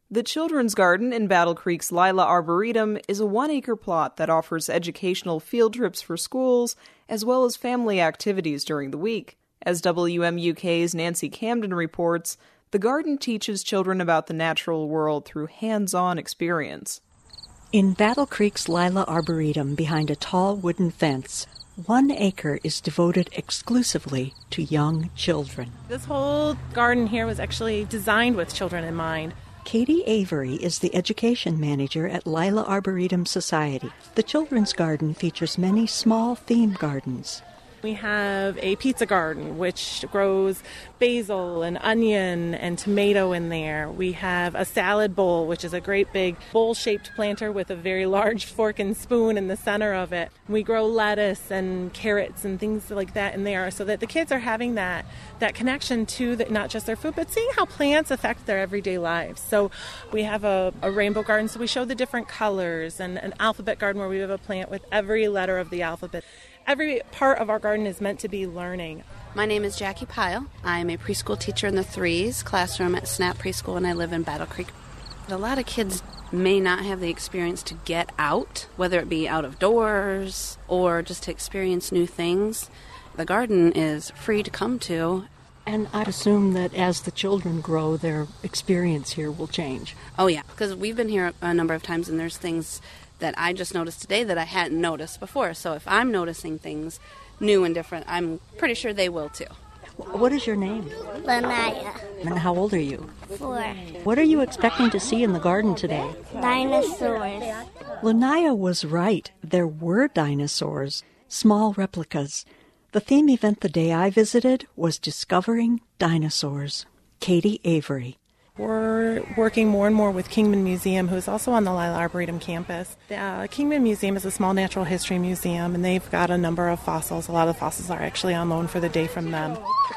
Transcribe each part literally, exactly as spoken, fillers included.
The Children's Garden in Battle Creek's Lila Arboretum is a one-acre plot that offers educational field trips for schools, as well as family activities during the week. As W M U K's Nancy Camden reports, the garden teaches children about the natural world through hands-on experience. In Battle Creek's Lila Arboretum, behind a tall wooden fence, one acre is devoted exclusively to young children. This whole garden here was actually designed with children in mind. Katie Avery is the education manager at Lila Arboretum Society. The Children's Garden features many small theme gardens. We have a pizza garden, which grows basil and onion and tomato in there. We have a salad bowl, which is a great big bowl-shaped planter with a very large fork and spoon in the center of it. We grow lettuce and carrots and things like that in there so that the kids are having that, that connection to the, not just their food, but seeing how plants affect their everyday lives. So we have a, a rainbow garden, so we show the different colors, and an alphabet garden where we have a plant with every letter of the alphabet. Every part of our garden is meant to be learning. My name is Jackie Pyle. I'm a preschool teacher in the threes classroom at Snap Preschool, and I live in Battle Creek. A lot of kids may not have the experience to get out, whether it be out of doors or just to experience new things. The garden is free to come to. And I'd assume that as the children grow, their experience here will change. Oh, yeah, because we've been here a number of times, and there's things that I just noticed today that I hadn't noticed before. So if I'm noticing things new and different, I'm pretty sure they will too. What is your name? Lanaya. And how old are you? Four. What are you expecting to see in the garden today? Dinosaurs. Lanaya was right. There were dinosaurs, small replicas. The theme event the day I visited was Discovering Dinosaurs. Katie Avery. We're working more and more with Kingman Museum, who's also on the Lila Arboretum campus. The uh, Kingman Museum is a small natural history museum, and they've got a number of fossils. A lot of the fossils are actually on loan for the day from them.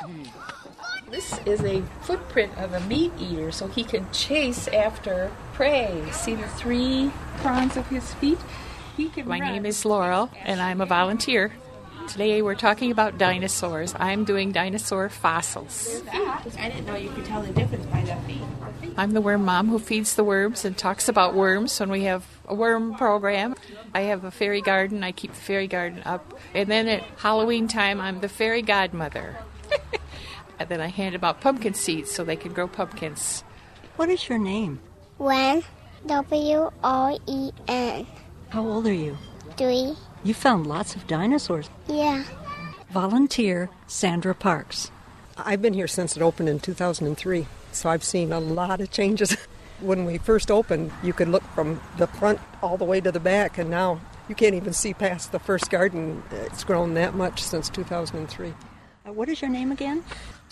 This is a footprint of a meat eater, so he can chase after prey. See the three prongs of his feet? He can My run. name is Laurel, and I'm a volunteer. Today we're talking about dinosaurs. I'm doing dinosaur fossils. I didn't know you could tell the difference by the feet. I'm the worm mom who feeds the worms and talks about worms when we have a worm program. I have a fairy garden. I keep the fairy garden up. And then at Halloween time, I'm the fairy godmother. And then I hand them out pumpkin seeds so they can grow pumpkins. What is your name? Wen. W O E N. How old are you? Three. You found lots of dinosaurs. Yeah. Volunteer Sandra Parks. I've been here since it opened in two thousand three, so I've seen a lot of changes. When we first opened, you could look from the front all the way to the back, and now you can't even see past the first garden. It's grown that much since two thousand three. Uh, what is your name again?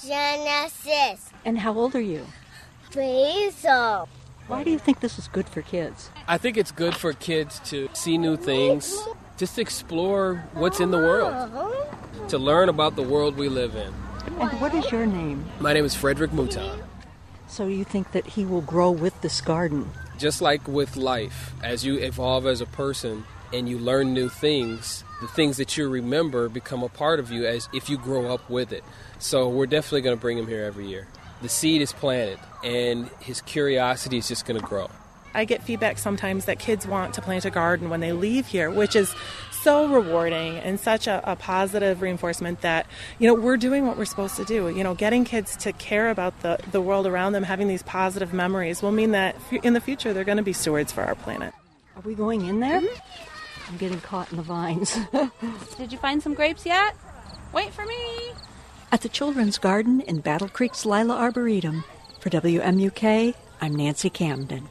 Genesis. And how old are you? Three. So. Why do you think this is good for kids? I think it's good for kids to see new things, just to explore what's in the world, to learn about the world we live in. And what is your name? My name is Frederick Mouton. So you think that he will grow with this garden? Just like with life, as you evolve as a person and you learn new things, the things that you remember become a part of you as if you grow up with it. So we're definitely going to bring him here every year. The seed is planted, and his curiosity is just going to grow. I get feedback sometimes that kids want to plant a garden when they leave here, which is so rewarding and such a, a positive reinforcement that, you know, we're doing what we're supposed to do. You know, getting kids to care about the, the world around them, having these positive memories will mean that in the future they're going to be stewards for our planet. Are we going in there? Mm-hmm. I'm getting caught in the vines. Did you find some grapes yet? Wait for me. At the Children's Garden in Battle Creek's Lila Arboretum, for W M U K, I'm Nancy Camden.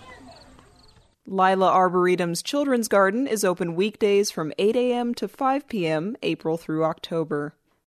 Lila Arboretum's Children's Garden is open weekdays from eight a.m. to five p.m. April through October.